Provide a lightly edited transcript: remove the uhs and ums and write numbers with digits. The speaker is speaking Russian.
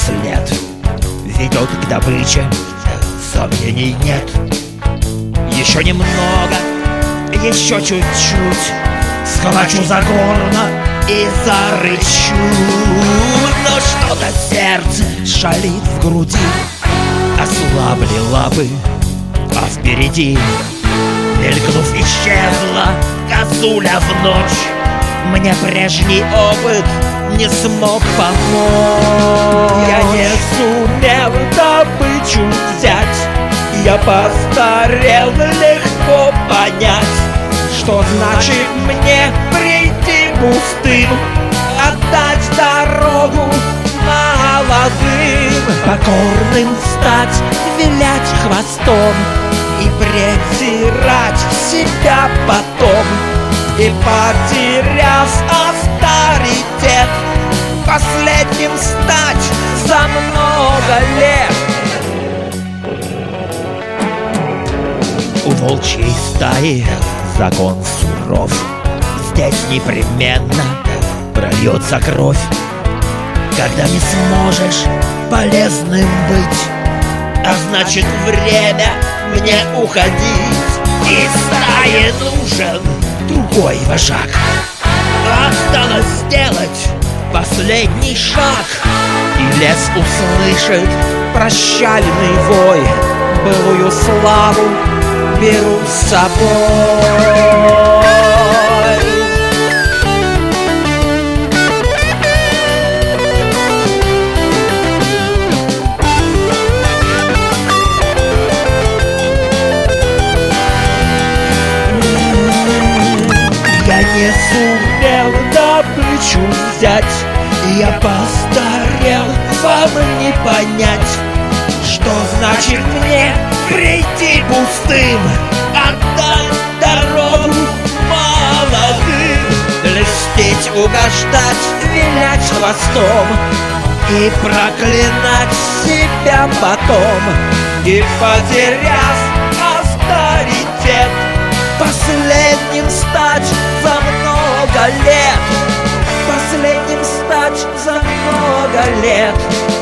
след ведет к добыче, сомнений нет. Еще немного, еще чуть-чуть, схвачу за горло и зарычу. Но что-то сердце шалит в груди, ослабли лапы, а впереди, мелькнув, исчезла косуля в ночь. Мне прежний опыт не смог помочь. Я не сумел добычу взять, я постарел, легко понять, что значит мне прийти пустым, отдать дорогу молодым, покорным стать, вилять хвостом и презирать себя потом. И потеряв авторитет, последним стать за много лет. У волчьей стаи закон суров, здесь непременно прольется кровь. Когда не сможешь полезным быть, а значит время мне уходить. Из стаи нужен другой вожак. Осталось сделать последний шаг, и лес услышит прощальный вой. Былую славу беру с собой. Я не сумел добычу взять, я постарел, вам не понять, что значит мне прийти пустым, отдать дорогу молодым, льстить, угождать, вилять хвостом и проклинать себя потом. И потеряв авторитет, последним стать за много лет, последним стать за много лет.